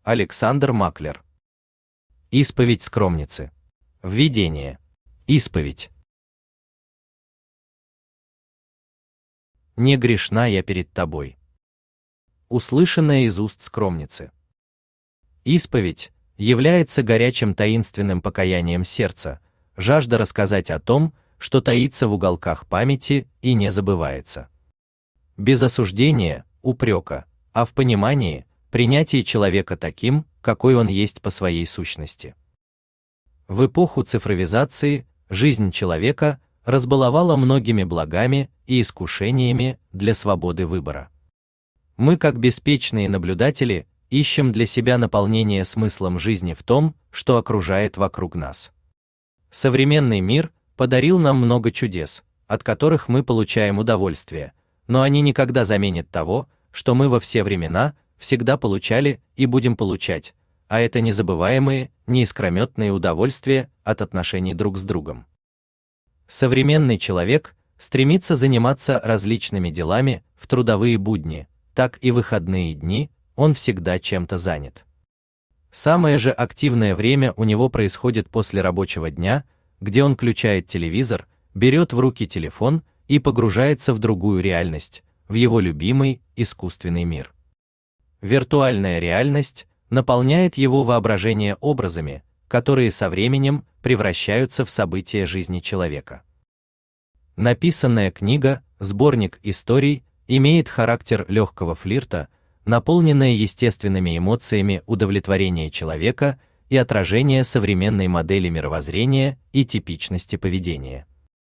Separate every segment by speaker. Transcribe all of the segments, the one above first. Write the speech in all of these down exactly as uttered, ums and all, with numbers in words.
Speaker 1: Александр Маклер. Исповедь скромницы. Введение. Исповедь. Не грешна я перед тобой. Услышанное из уст скромницы. Исповедь является горячим таинственным покаянием сердца, жажда рассказать о том, что таится в уголках памяти и не забывается. Без осуждения, упрека, а в понимании, принятии человека таким, какой он есть по своей сущности. В эпоху цифровизации жизнь человека разбаловала многими благами и искушениями для свободы выбора. Мы, как беспечные наблюдатели, ищем для себя наполнение смыслом жизни в том, что окружает вокруг нас. Современный мир подарил нам много чудес, от которых мы получаем удовольствие, но они никогда заменят того, что мы во все времена всегда получали и будем получать, а это незабываемые, неискрометные удовольствия от отношений друг с другом. Современный человек стремится заниматься различными делами в трудовые будни, так и выходные дни он всегда чем-то занят. Самое же активное время у него происходит после рабочего дня, где он включает телевизор, берет в руки телефон и погружается в другую реальность, в его любимый искусственный мир. Виртуальная реальность наполняет его воображение образами, которые со временем превращаются в события жизни человека. Написанная книга, сборник историй, имеет характер легкого флирта, наполненная естественными эмоциями удовлетворения человека и отражения современной модели мировоззрения и типичности поведения.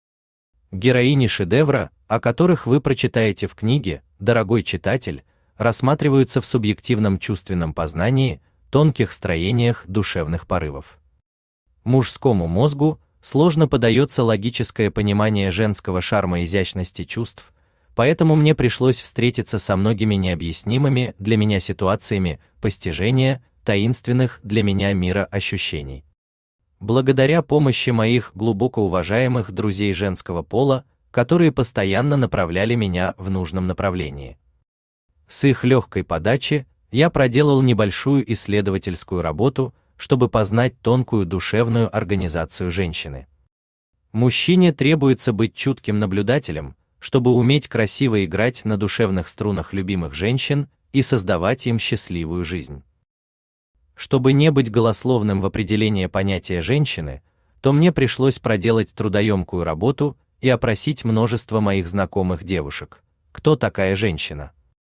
Speaker 1: Героини шедевра, о которых вы прочитаете в книге, дорогой читатель, рассматриваются в субъективном чувственном познании, тонких строениях душевных порывов. Мужскому мозгу сложно подается логическое понимание женского шарма и изящности чувств, поэтому мне пришлось встретиться со многими необъяснимыми для меня ситуациями постижения таинственных для меня мира ощущений. Благодаря помощи моих глубоко уважаемых друзей женского пола, которые постоянно направляли меня в нужном направлении. С их легкой подачи я проделал небольшую исследовательскую работу, чтобы познать тонкую душевную организацию женщины. Мужчине требуется быть чутким наблюдателем, чтобы уметь красиво играть на душевных струнах любимых женщин и создавать им счастливую жизнь. Чтобы не быть голословным в определении понятия женщины, то мне пришлось проделать трудоемкую работу и опросить множество моих знакомых девушек. Кто такая женщина?